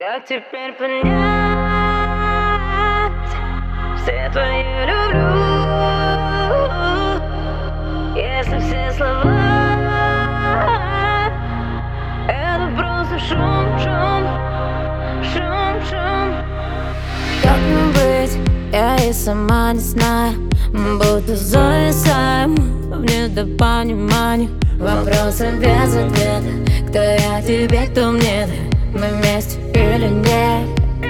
Как теперь понять все твои люблю, если все слова это просто шум, шум, шум, шум. Как мне быть? Я и сама не знаю. Будто зависаем в недопонимании. Вопросы без ответа. Кто я тебе, кто мне ты? Мы вместе или нет?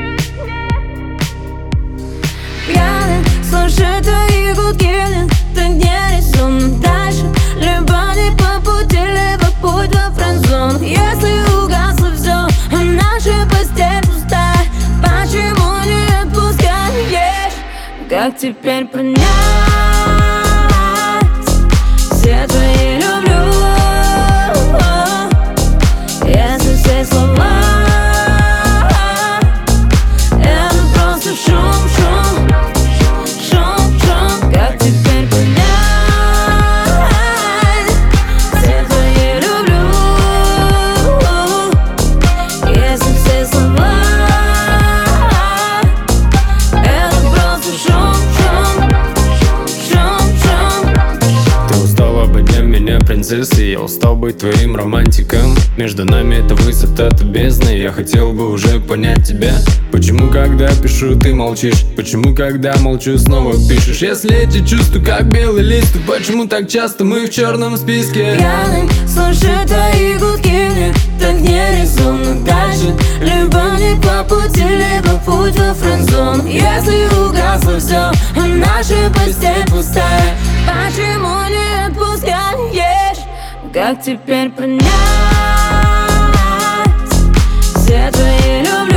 Пьяный, слушай твои гудки, так нерезонно дальше. Либо не по пути, либо путь во френд-зону. Если угасло все, а наша постель пустая, почему не отпускаешь? Как теперь понять все твои люблю, если все слова это просто шум, шум, шум, шум. Как теперь понять все твои люблю, если все слова это просто шум, шум, шум, шум. Ты устала быть для меня принцессой, я устал быть твоим романтиком. Между нами это высота, это бездна. Я хотел бы уже понять тебя. Почему, когда пишу, ты молчишь? Почему, когда молчу, снова пишешь? Если эти чувства как белый лист, то почему так часто мы в черном списке? Пьяным, слушай твои гудки, мне так нерезонно дальше. Либо не по пути, либо путь во френд-зону. Если угасло все, а наша постель пустая, почему не отпускаешь? Как теперь понять все твои любви?